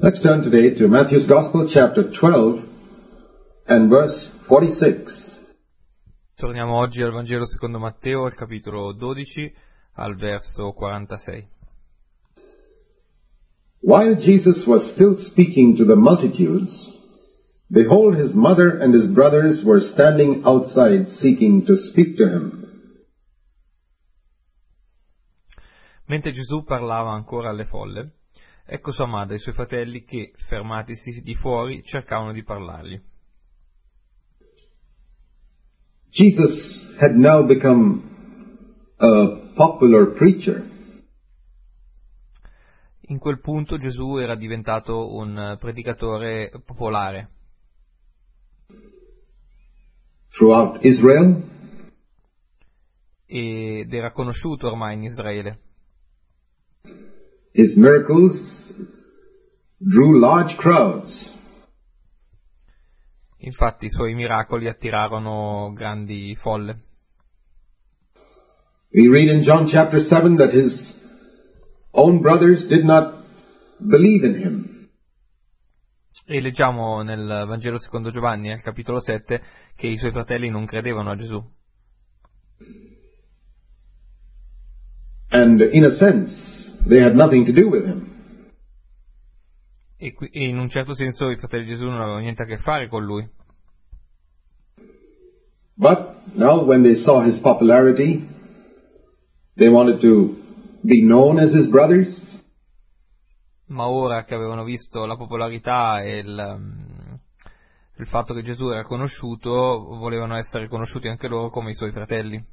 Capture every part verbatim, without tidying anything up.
Let's turn today to Matthew's Gospel, chapter twelve, and verse forty-six. Torniamo oggi al Vangelo secondo Matteo, al capitolo dodici, al verso quarantasei. While Jesus was still speaking to the multitudes, behold, his mother and his brothers were standing outside seeking to speak to him. Mentre Gesù parlava ancora alle folle, ecco sua madre e i suoi fratelli che, fermatisi di fuori, cercavano di parlargli. Jesus had now become a popular preacher. In quel punto Gesù era diventato un predicatore popolare. Throughout Israel, Ed era conosciuto ormai in Israele. his miracles drew large crowds. Infatti i suoi miracoli attirarono grandi folle. We read in John chapter seven that his own brothers did not believe in him. E leggiamo nel Vangelo secondo Giovanni, al capitolo sette, che i suoi fratelli non credevano a Gesù. And in a sense, they had nothing to do with him. E, qui, e in un certo senso i fratelli di Gesù non avevano niente a che fare con lui. But now when they saw his popularity, they wanted to be known as his brothers. Ma ora che avevano visto la popolarità e il, um, il fatto che Gesù era conosciuto, volevano essere conosciuti anche loro come i suoi fratelli.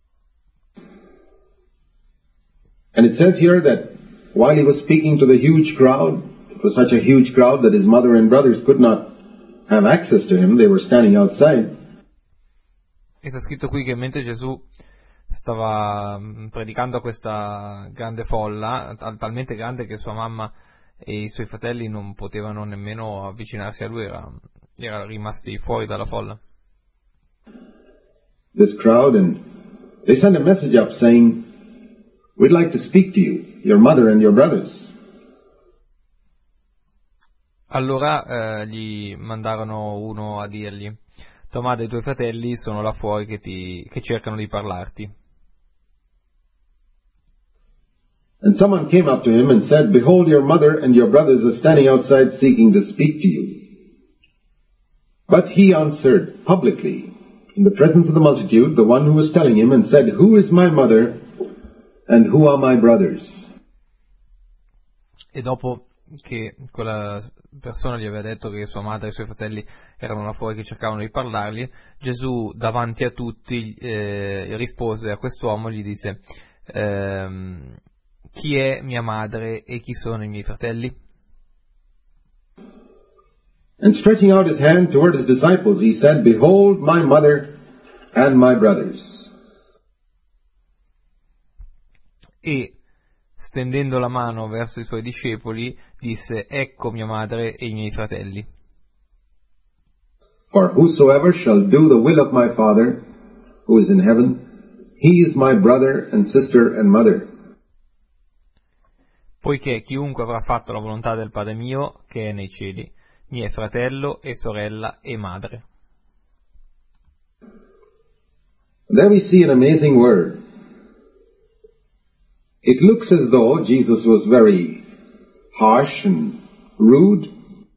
And it says here that while he was speaking to the huge crowd, it was such a huge crowd that his mother and brothers could not have access to him. They were standing outside. E sta scritto qui che mentre Gesù stava predicando a questa grande folla, talmente grande che sua mamma e i suoi fratelli non potevano nemmeno avvicinarsi a lui, erano era rimasti fuori dalla folla. This crowd, and they sent a message up saying, "We'd like to speak to you, your mother and your brothers." Allora eh, gli mandarono uno a dirgli: tua madre e i tuoi fratelli sono là fuori che, ti, che cercano di parlarti. And someone came up to him and said, "Behold, your mother and your brothers are standing outside seeking to speak to you." But he answered publicly, in the presence of the multitude, the one who was telling him, and said, "Who is my mother and who are my brothers?" E dopo che quella persona gli aveva detto che sua madre e i suoi fratelli erano là fuori che cercavano di parlargli, Gesù davanti a tutti eh, rispose a quest'uomo, gli disse: ehm, chi è mia madre e chi sono i miei fratelli? And stretching out his hand toward his disciples, he said, "Behold my mother and my brothers." E stendendo la mano verso i suoi discepoli, disse: ecco mia madre e i miei fratelli. For whosoever shall do the will of my Father, who is in heaven, he is my brother and sister and mother. Poiché chiunque avrà fatto la volontà del Padre mio, che è nei cieli, mi è fratello e sorella e madre. There we see an amazing word. It looks as though Jesus was very harsh and rude.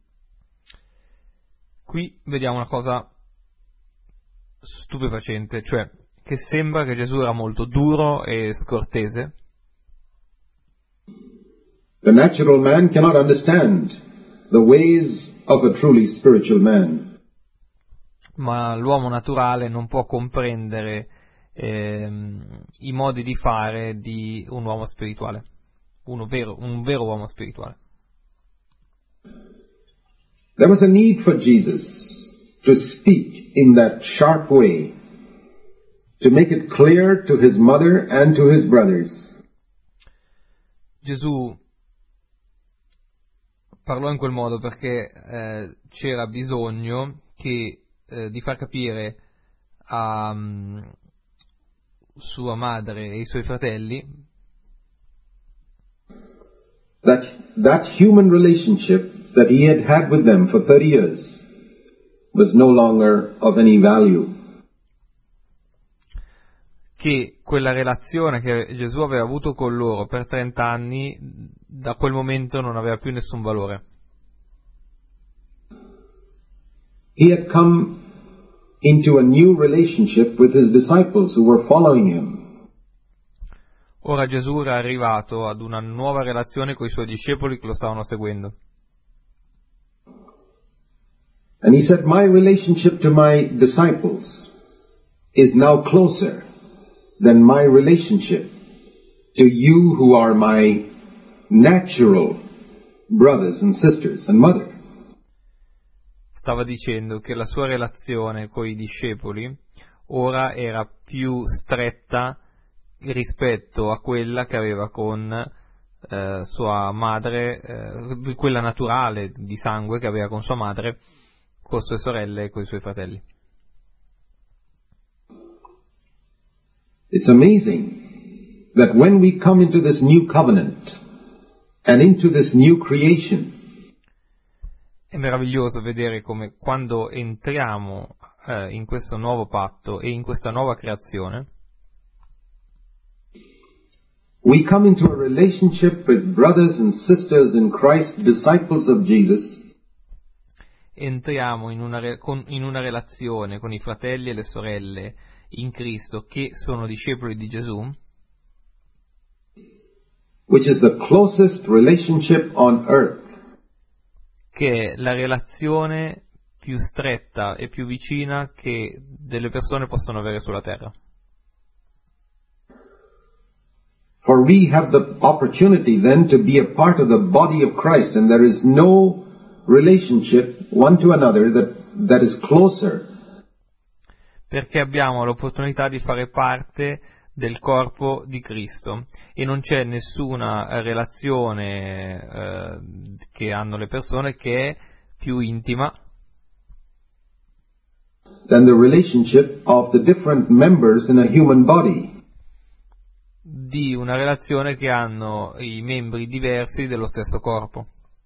Qui vediamo una cosa stupefacente, cioè che sembra che Gesù era molto duro e scortese. The natural man cannot understand the ways of a truly spiritual man. Ma l'uomo naturale non può comprendere ehm, i modi di fare di un uomo spirituale, uno vero, un vero uomo spirituale. There was a need for Jesus to speak in that sharp way, to make it clear to his mother and to his brothers. Gesù parlò in quel modo perché eh, c'era bisogno che, eh, di far capire a um, sua madre e ai suoi fratelli that that human relationship that he had had with them for thirty years was no longer of any value. Che quella relazione che Gesù aveva avuto con loro per trenta anni, da quel momento non aveva più nessun valore. He had come into a new relationship with his disciples who were following him. Ora Gesù era arrivato ad una nuova relazione con i suoi discepoli che lo stavano seguendo. And he said, my relationship to my disciples is now closer than my relationship to you who are my natural brothers and sisters and mother. Stava dicendo che la sua relazione con i discepoli ora era più stretta rispetto a quella che aveva con eh, sua madre, eh, quella naturale di sangue che aveva con sua madre, con sue sorelle e con i suoi fratelli. It's amazing that when we come into this new covenant and into this new creation, è meraviglioso vedere come quando entriamo eh, in questo nuovo patto e in questa nuova creazione, we come into a relationship with brothers and sisters in Christ, disciples of Jesus, entriamo in una, re- con, in una relazione con i fratelli e le sorelle in Cristo che sono discepoli di Gesù, which is the closest relationship on earth. Che è la relazione più stretta e più vicina che delle persone possono avere sulla terra. For we have the opportunity then to be a part of the body of Christ, and there is no relationship one to another that, that is closer. Perché abbiamo l'opportunità di fare parte del corpo di Cristo e non c'è nessuna relazione eh, che hanno le persone che è più intima than the relationship of the different members in a human body. Di una relazione che hanno i membri diversi dello stesso corpo.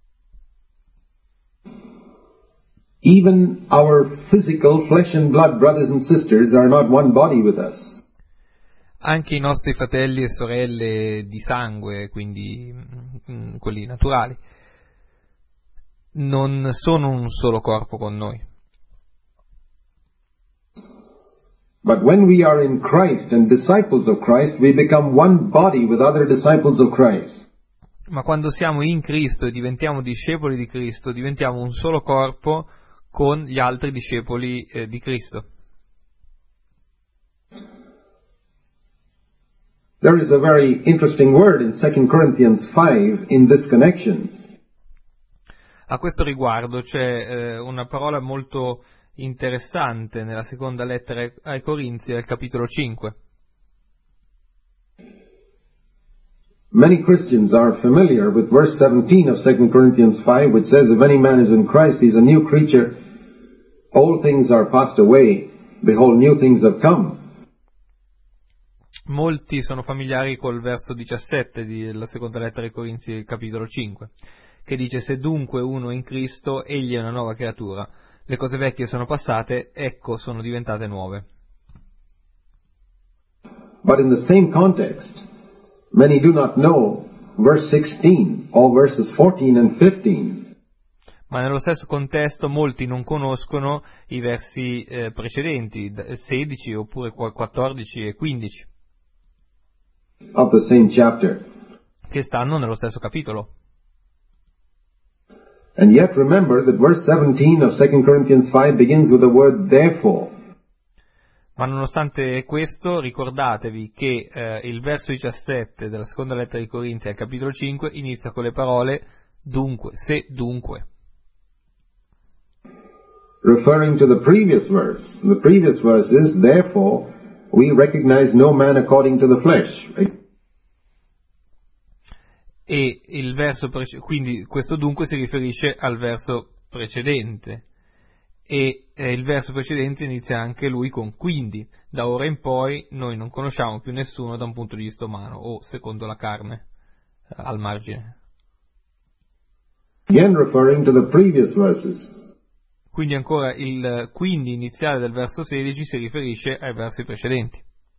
Even our physical flesh and blood brothers and sisters are not one body with us. Anche i nostri fratelli e sorelle di sangue, quindi mh, quelli naturali, non sono un solo corpo con noi. But when we are in Christ and disciples of Christ, we become one body with other disciples of Christ. Ma quando siamo in Cristo e diventiamo discepoli di Cristo, diventiamo un solo corpo con gli altri discepoli eh, di Cristo. There is a very interesting word in Second Corinthians five in this connection. A questo riguardo c'è eh, una parola molto interessante nella seconda lettera ai Corinzi, al capitolo cinque. Many Christians are familiar with verse seventeen of Second Corinthians five, which says, if any man is in Christ, he is a new creature. All things are passed away. Behold, new things have come. Molti sono familiari col verso diciassette della seconda lettera ai Corinzi, capitolo cinque, che dice: se dunque uno è in Cristo, egli è una nuova creatura. Le cose vecchie sono passate, ecco sono diventate nuove. But in the same context, many do not know verse sixteen, or verses fourteen and fifteen. Ma nello stesso contesto molti non conoscono i versi eh, precedenti, sedici oppure quattordici e quindici. Of the same chapter. Che stanno nello stesso capitolo. And yet remember that verse seventeen of Second Corinthians five begins with the word therefore. Ma nonostante questo, ricordatevi che eh, il verso diciassette della seconda lettera ai Corinzi al capitolo cinque inizia con le parole dunque, se dunque. Referring to the previous verse. The previous verse is, therefore, we recognize no man according to the flesh. Right? E il verso prece- quindi questo dunque si riferisce al verso precedente. E eh, il verso precedente inizia anche lui con quindi. Da ora in poi noi non conosciamo più nessuno da un punto di vista umano o secondo la carne, eh, al margine. again referring to the previous verses. Quindi ancora il quindi iniziale del verso sedici si riferisce ai versi precedenti.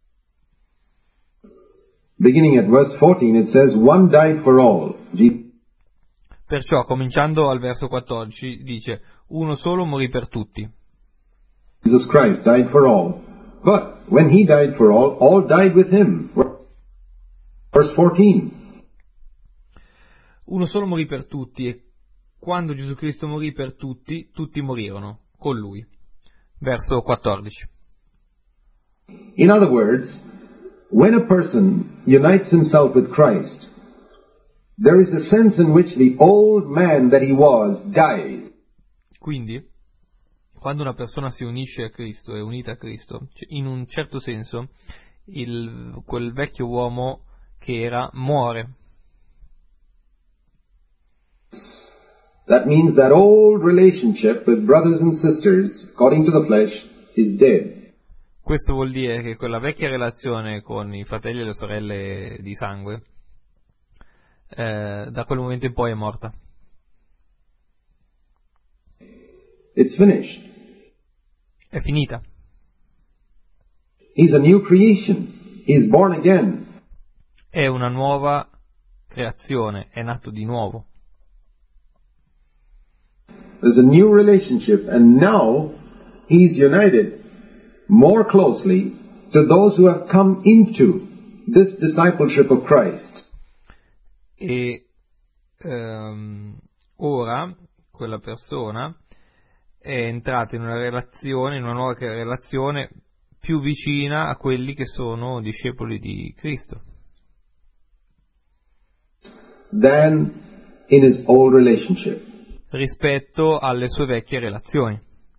Beginning at verse fourteen, it says, one died for all. Je- Perciò, cominciando al verso quattordici, dice, uno solo morì per tutti. Jesus Christ died for all. But when he died for all, all died with him. Verse fourteen. Uno solo morì per tutti e quando Gesù Cristo morì per tutti, tutti morirono con lui. Verso quattordici. In other words, when a person unites himself with Christ, there is a sense in which the old man that he was died. Quindi, quando una persona si unisce a Cristo, è unita a Cristo, in un certo senso, il, quel vecchio uomo che era muore. That means that old relationship with brothers and sisters, according to the flesh, is dead. Questo vuol dire che quella vecchia relazione con i fratelli e le sorelle di sangue, eh, da quel momento in poi è morta. It's finished. È finita. He's a new creation. He's born again. È una nuova creazione, è nato di nuovo. There's a new relationship, and now he's united more closely to those who have come into this discipleship of Christ. E ehm, ora quella persona è entrata in una relazione, in una nuova relazione più vicina a quelli che sono discepoli di Cristo. Than in his old relationship. Rispetto alle sue vecchie relazioni.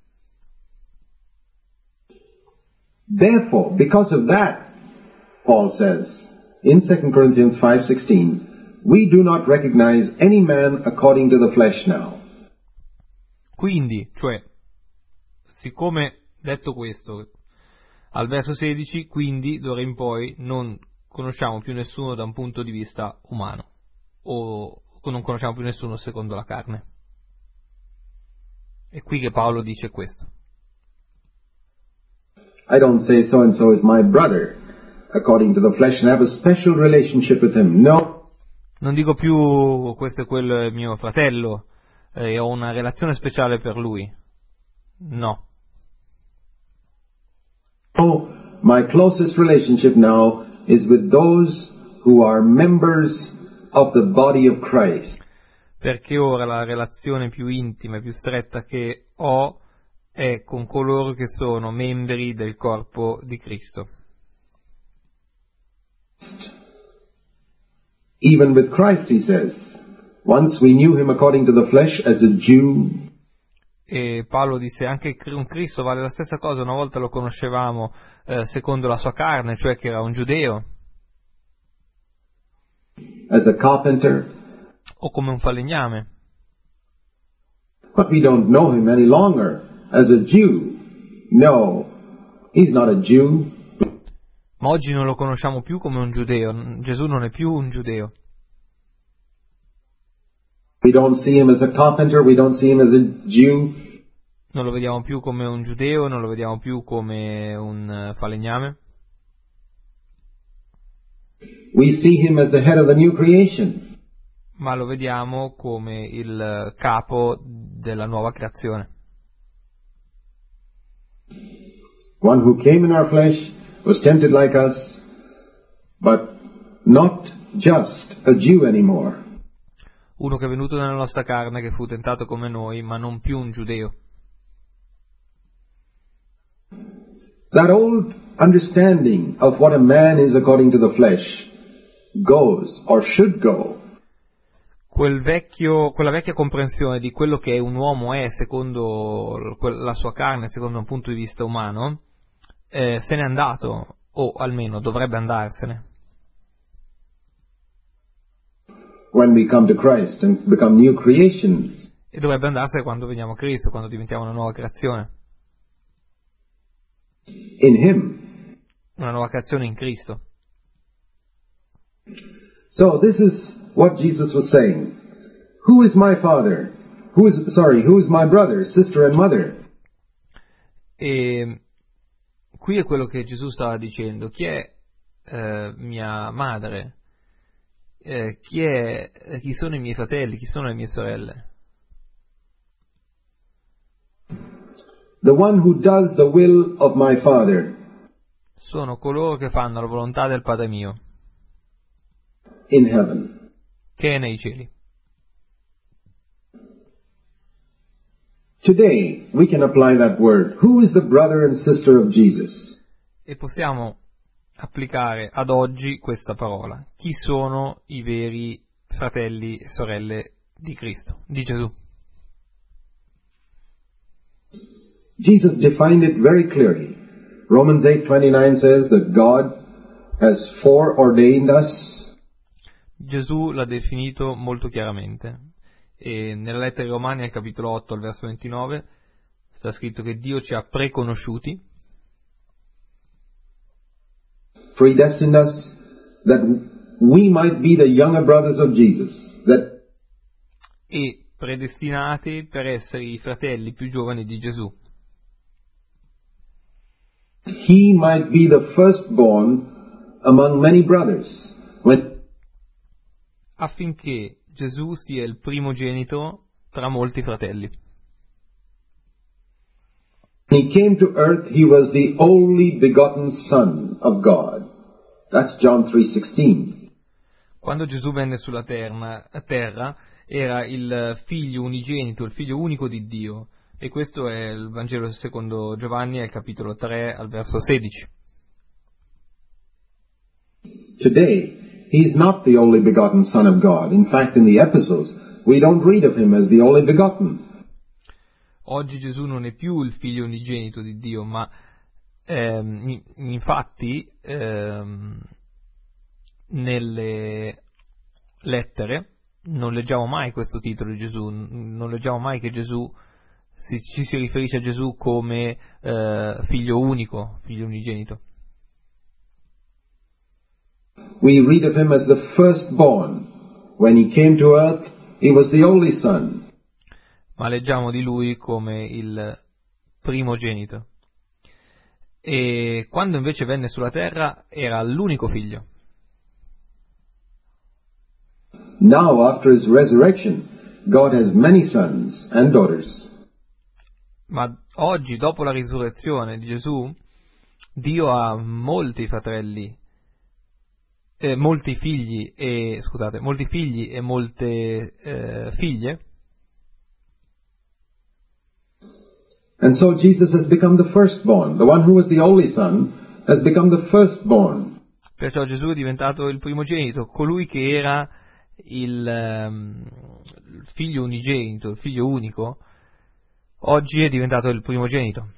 Therefore, because of that, Paul says in Second Corinthians five sixteen, we do not recognize any man according to the flesh now. Quindi, cioè, siccome detto questo, al verso sedici, quindi d'ora in poi non conosciamo più nessuno da un punto di vista umano, o non conosciamo più nessuno secondo la carne. È qui che Paolo dice questo. I don't say so and so is my brother according to the flesh and have a special relationship with him. No. Non dico più questo è quello è mio fratello e eh, ho una relazione speciale per lui. No. Oh, my closest relationship now is with those who are members of the body of Christ. Perché ora la relazione più intima e più stretta che ho è con coloro che sono membri del corpo di Cristo. Even with Christ, he says, once we knew him according to the flesh as a Jew. E Paolo disse anche con Cristo vale la stessa cosa, una volta lo conoscevamo eh, secondo la sua carne, cioè che era un giudeo. As a carpenter. O come un falegname. But we don't know him any longer as a Jew. No, he's not a Jew. Ma oggi non lo conosciamo più come un giudeo. Gesù non è più un giudeo. We don't see him as a carpenter, we don't see him as a Jew. Non lo vediamo più come un giudeo, non lo vediamo più come un falegname. We see him as the head of the new creation. Ma lo vediamo come il capo della nuova creazione. One who came in our flesh, was tempted like us, but not just a Jew anymore. Uno che è venuto nella nostra carne, che fu tentato come noi, ma non più un giudeo. That old understanding of what a man is according to the flesh goes, or should go. Quel vecchio, quella vecchia comprensione di quello che un uomo è secondo la sua carne, secondo un punto di vista umano, eh, se n'è andato, o almeno dovrebbe andarsene. When we come to Christ and become new creations. E dovrebbe andarsene quando veniamo a Cristo, quando diventiamo una nuova creazione. In Him. Una nuova creazione in Cristo. So this is what Jesus was saying. Who is my father? Who is, sorry, who is my brother, sister and mother? E qui è quello che Gesù stava dicendo. Chi è eh, mia madre? Eh, chi, è, eh, chi sono i miei fratelli? Chi sono le mie sorelle? The one who does the will of my Father Sono coloro che fanno la volontà del Padre mio, in heaven. che è nei cieli. Today, we can apply that word. Who is the brother and sister of Jesus? E possiamo applicare ad oggi questa parola. Chi sono i veri fratelli e sorelle di Cristo, di Gesù? Jesus defined it very clearly. Romans eight twenty-nine says that God has foreordained us. Gesù l'ha definito molto chiaramente. E nella lettera ai Romani, al capitolo otto, al verso ventinove, sta scritto che Dio ci ha preconosciuti, predestined us that we might be the younger brothers of Jesus, that e predestinati per essere i fratelli più giovani di Gesù, he might be the firstborn among many brothers. When affinché Gesù sia il primogenito tra molti fratelli. he came to earth, he was the only begotten Son of God. That's John three sixteen. Quando Gesù venne sulla terra, terra era il figlio unigenito, il figlio unico di Dio. E questo è il Vangelo secondo Giovanni, al capitolo tre, al verso sedici. Today, he's not the only begotten Son of God. In fact, in the epistles, we don't read of him as the only begotten. Oggi Gesù non è più il figlio unigenito di Dio, ma ehm, infatti ehm, nelle lettere non leggiamo mai questo titolo di Gesù, non leggiamo mai che Gesù si, ci si riferisce a Gesù come eh, figlio unico, figlio unigenito. We read of him as the firstborn. When he came to earth, he was the only son. Ma leggiamo di lui come il primogenito. E quando invece venne sulla terra era l'unico figlio. Now, after his resurrection, God has many sons and daughters. Ma oggi, dopo la risurrezione di Gesù, Dio ha molti fratelli, eh, molti figli e scusate, molti figli e molte eh, figlie. And so Jesus has become the firstborn. The one who was the only son has become the firstborn. Perciò Gesù è diventato il primogenito, colui che era il, um, il figlio unigenito, il figlio unico, oggi è diventato il primogenito.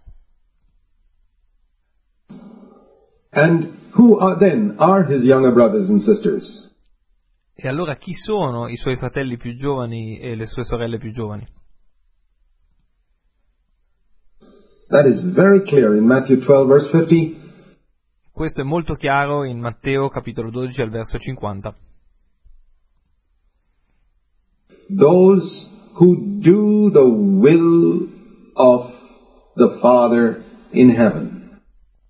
And who are then are his younger brothers and sisters? E allora chi sono i suoi fratelli più giovani e le sue sorelle più giovani? That is very clear in Matthew twelve, verse fifty. Questo è molto chiaro in Matteo capitolo dodici al verso cinquanta. Those who do the will of the Father in heaven.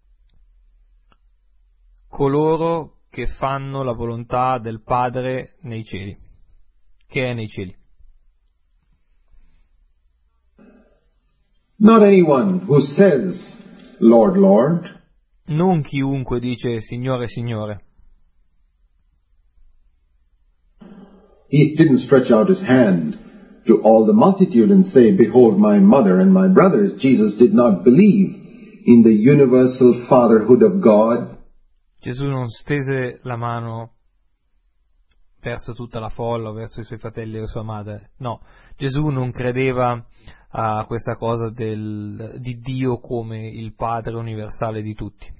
Coloro che fanno la volontà del Padre nei cieli, che è nei cieli. Not anyone who says, Lord, Lord. Non chiunque dice Signore, Signore. He didn't stretch out his hand to all the multitude and say, Behold my mother and my brothers. Jesus did not believe in the universal fatherhood of God. Gesù non stese la mano verso tutta la folla, verso i suoi fratelli e la sua madre. No, Gesù non credeva a questa cosa del, di Dio come il Padre universale di tutti.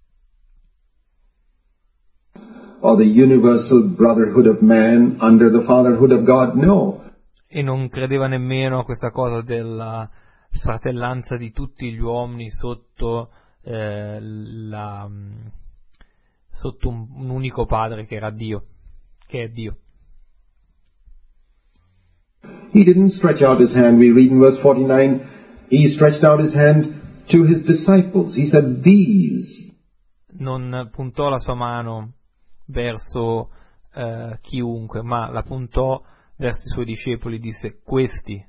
Or the universal brotherhood of man under the fatherhood of God. No. E non credeva nemmeno a questa cosa della fratellanza di tutti gli uomini sotto, eh, la, sotto un, un unico Padre che era Dio, che è Dio. He didn't stretch out his hand. We read in verse forty-nine, he stretched out his hand to his disciples. He said, these. Non puntò la sua mano verso eh, chiunque, ma la puntò verso i suoi discepoli e disse, questi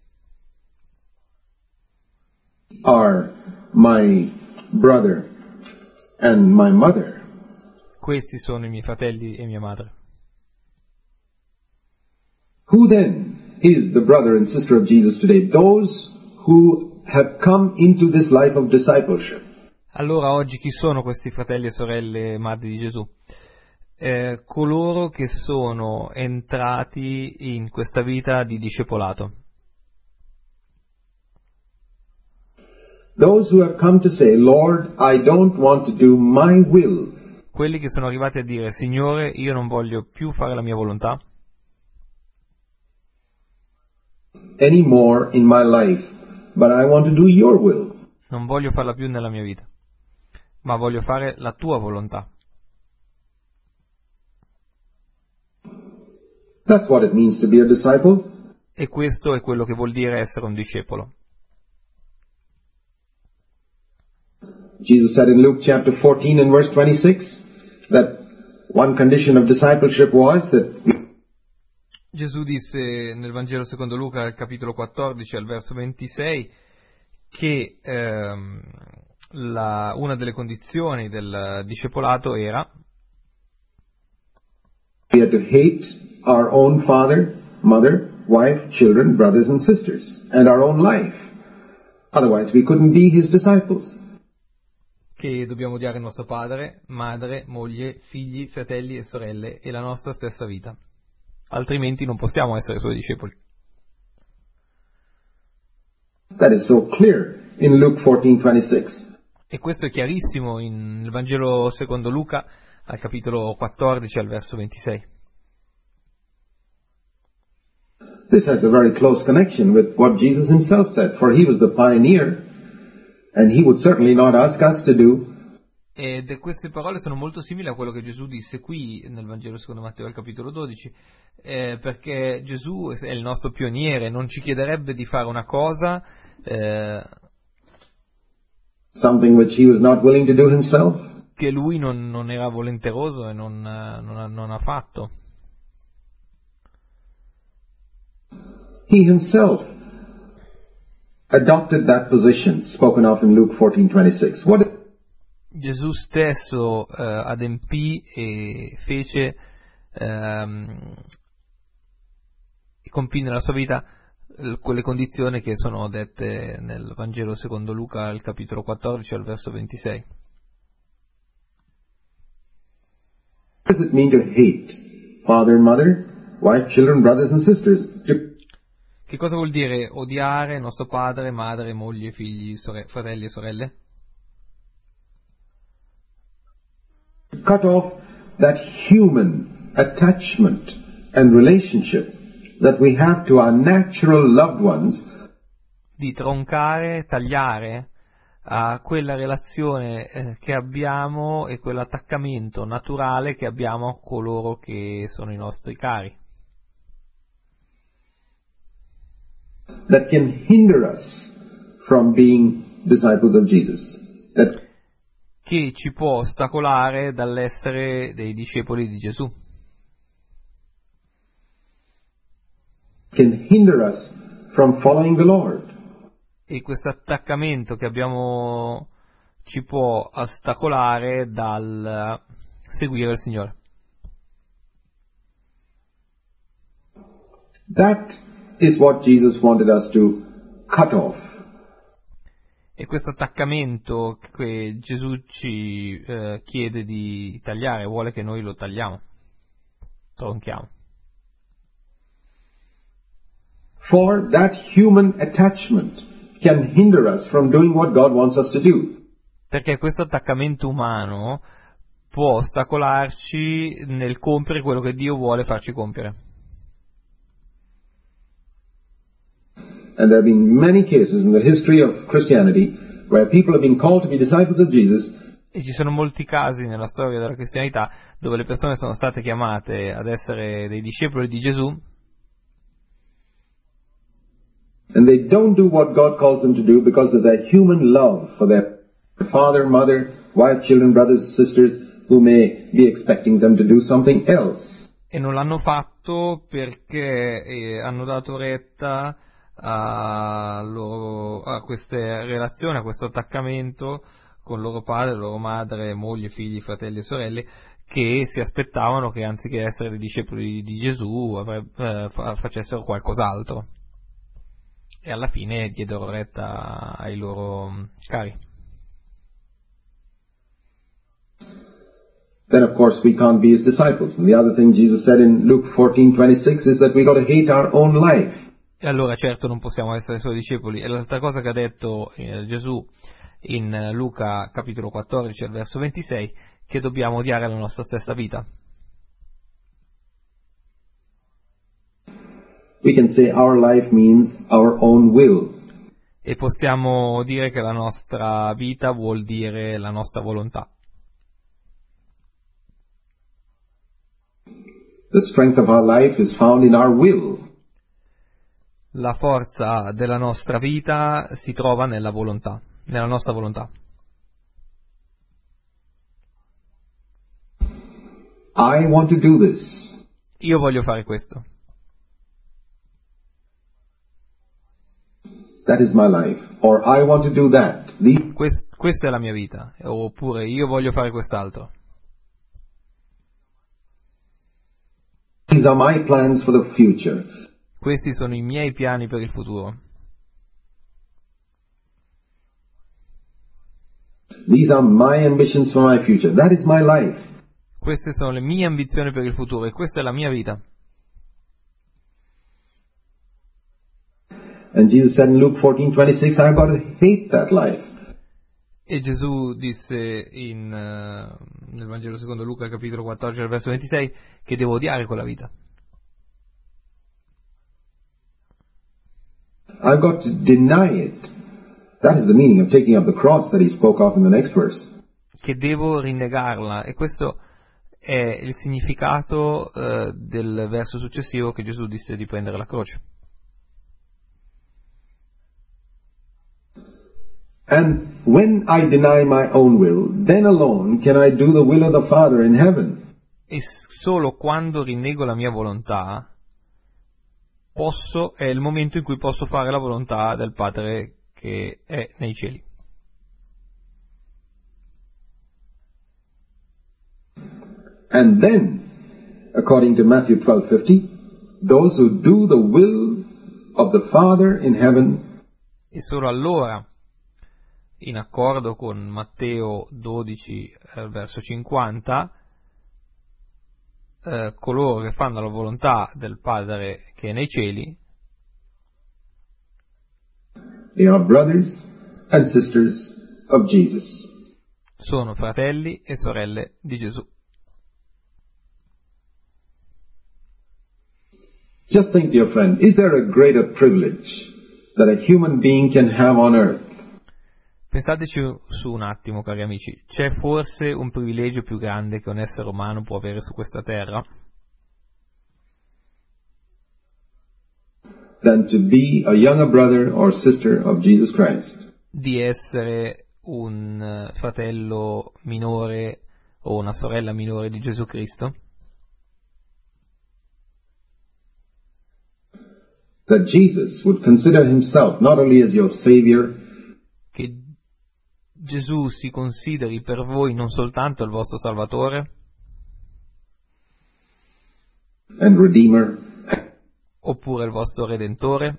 are my brother and my mother. Questi sono i miei fratelli e mia madre. Who then is the brother and sister of Jesus today? Those who have come into this life of discipleship. Allora oggi chi sono questi fratelli e sorelle madri di Gesù? Eh, coloro che sono entrati in questa vita di discepolato. Those who have come to say, Lord, I don't want to do my will. Quelli che sono arrivati a dire, Signore, io non voglio più fare la mia volontà anymore in my life, but I want to do your will. Non voglio farla più nella mia vita, ma voglio fare la tua volontà. That's what it means to be a disciple. E questo è quello che vuol dire essere un discepolo. Jesus said in Luke chapter fourteen and verse twenty-six that one condition of discipleship was that Gesù disse nel Vangelo secondo Luca al capitolo quattordici al verso ventisei che ehm, la, una delle condizioni del discepolato era we had to hate our own father, mother, wife, children, brothers and sisters, and our own life. Otherwise we couldn't be his disciples. Che dobbiamo odiare il nostro padre, madre, moglie, figli, fratelli e sorelle e la nostra stessa vita. Altrimenti non possiamo essere suoi discepoli. That is so clear in Luke fourteen twenty-six. E questo è chiarissimo in, nel Vangelo secondo Luca al capitolo quattordici al verso ventisei. This has a very close connection with what Jesus himself said, for he was the pioneer, and he would certainly not ask us to do. Ed queste parole sono molto simili a quello che Gesù disse qui nel Vangelo secondo Matteo al capitolo dodici, eh, perché Gesù è il nostro pioniere, non ci chiederebbe di fare una cosa eh, something which he was not willing to do himself. Che lui non, non era volenteroso e non, non, ha, non ha fatto. He himself adopted that position spoken of in Luke fourteen twenty-six. What Gesù stesso eh, adempì e fece ehm, e compì nella sua vita eh, quelle condizioni che sono dette nel Vangelo secondo Luca al capitolo quattordici al verso ventisei. What does it mean to hate father, mother, wife, children, brothers and sisters? To Che cosa vuol dire odiare nostro padre, madre, moglie, figli, sore- fratelli e sorelle? cut off that human attachment and relationship that we have to our natural loved ones. Di troncare, tagliare a quella relazione eh, che abbiamo e quell'attaccamento naturale che abbiamo a coloro che sono i nostri cari. That can hinder us from being disciples of Jesus. That che ci può ostacolare dall'essere dei discepoli di Gesù. Can hinder us from following the Lord. E questo attaccamento che abbiamo ci può ostacolare dal seguire il Signore. That is what Jesus wanted us to cut off. E questo attaccamento che Gesù ci eh, chiede di tagliare, vuole che noi lo tagliamo, tronchiamo. For that human attachment can hinder us from doing what God wants us to do. Perché questo attaccamento umano può ostacolarci nel compiere quello che Dio vuole farci compiere. And there have been many cases in the history of Christianity where people have been called to be disciples of Jesus. E ci sono molti casi nella storia della cristianità dove le persone sono state chiamate ad essere dei discepoli di Gesù. And they don't do what God calls them to do because of their human love for their father, mother, wife, children, brothers, sisters, who may be expecting them to do something else. E non l'hanno fatto perché eh, hanno dato retta a, loro, a queste relazioni, a questo attaccamento con loro padre, loro madre, moglie, figli, fratelli e sorelle, che si aspettavano che anziché essere dei discepoli di Gesù avre, eh, facessero qualcos'altro. E alla fine diedero retta ai loro cari. Then of course we can't be his disciples. And the other thing Jesus said in Luke fourteen twenty-six is that we got to hate our own life. E allora certo non possiamo essere suoi discepoli. E l'altra cosa che ha detto eh, Gesù in eh, Luca capitolo quattordici al verso ventisei, che dobbiamo odiare la nostra stessa vita. We can say our life means our own will. E possiamo dire che la nostra vita vuol dire la nostra volontà. The strength of our life is found in our will. La forza della nostra vita si trova nella volontà, nella nostra volontà. I want to do this. Io voglio fare questo. That is my life. Or I want to do that. These Quest, questa è la mia vita. Oppure io voglio fare quest'altro. These are my plans for the future. Questi sono i miei piani per il futuro. These are my ambitions for my future. That is my life. Queste sono le mie ambizioni per il futuro e questa è la mia vita. And Jesus said in Luke fourteen twenty-six, I've got to hate that life. E Gesù disse in, uh, nel Vangelo secondo Luca capitolo quattordici verso ventisei che devo odiare quella vita. I've got to deny it. That is the meaning of taking up the cross that he spoke of in the next verse. Che devo rinnegarla, e questo è il significato uh, del verso successivo che Gesù disse di prendere la croce. And when I deny my own will, then alone can I do the will of the Father in heaven. E solo quando rinnego la mia volontà, posso, è il momento in cui posso fare la volontà del Padre che è nei cieli. And then, according to Matthew twelve fifty, those who do the will of the Father in heaven. E solo allora, in accordo con Matteo dodici, eh, verso cinquanta, eh, coloro che fanno la volontà del Padre che è nei cieli, they are brothers and sisters of Jesus. Sono fratelli e sorelle di Gesù. Just think, dear friend, is there a greater privilege that a human being can have on earth? Pensateci su un attimo, cari amici, c'è forse un privilegio più grande che un essere umano può avere su questa terra? Than to be a younger brother or sister of Jesus Christ. Di essere un fratello minore o una sorella minore di Gesù Cristo? That Jesus would consider himself not only as your Savior, che Gesù si consideri per voi non soltanto il vostro Salvatore and Redeemer, oppure il vostro Redentore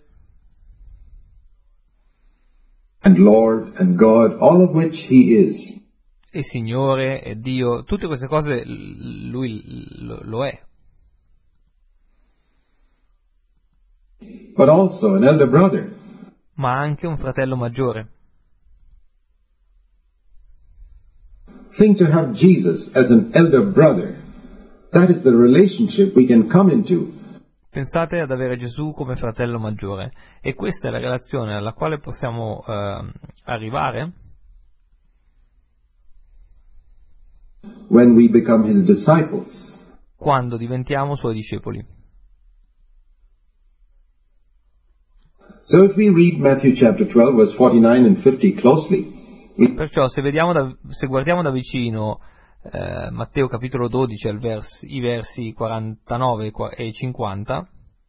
and Lord and God, all of which he is. E Signore e Dio, tutte queste cose Lui lo, lo è. But also an elder brother. Ma anche un fratello maggiore. Think to have Jesus as an elder brother. That is the relationship we can come into. Pensate ad avere Gesù come fratello maggiore, e questa è la relazione alla quale possiamo eh, arrivare when we become his disciples. Quando diventiamo suoi discepoli. So if we read Matthew chapter twelve, verse forty-nine and fifty closely, we Perciò se, vediamo da, se guardiamo da vicino eh, Matteo capitolo dodici, al vers, i versi quarantanove e cinquanta,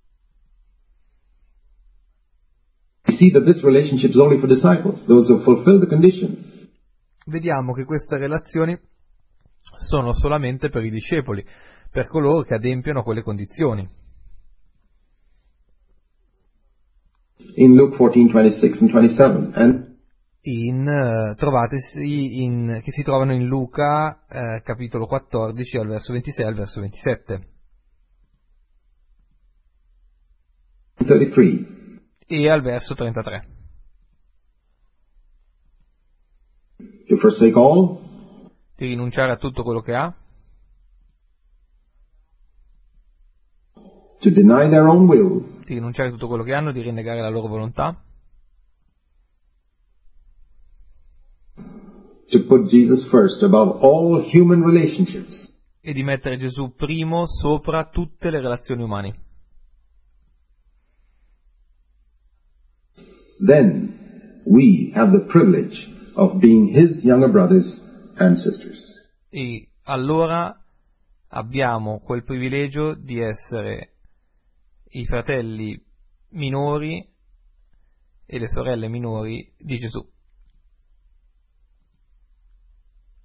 we see that this relationship is only for disciples, those who fulfill the condition. vediamo che queste relazioni sono solamente per i discepoli, per coloro che adempiono quelle condizioni. In Luke fourteen, twenty-six and twenty-seven, and In, eh, trovatesi in, che si trovano in Luca eh, capitolo quattordici al verso ventisei al verso ventisette thirty-three. e al verso trentatré. To forsake all, Di rinunciare a tutto quello che ha, to deny their own will, di rinunciare a tutto quello che hanno, di rinnegare la loro volontà, to put Jesus first above all human relationships. e di mettere Gesù primo sopra tutte le relazioni umane. Then we have the privilege of being His younger brothers and sisters. E allora abbiamo quel privilegio di essere i fratelli minori e le sorelle minori di Gesù.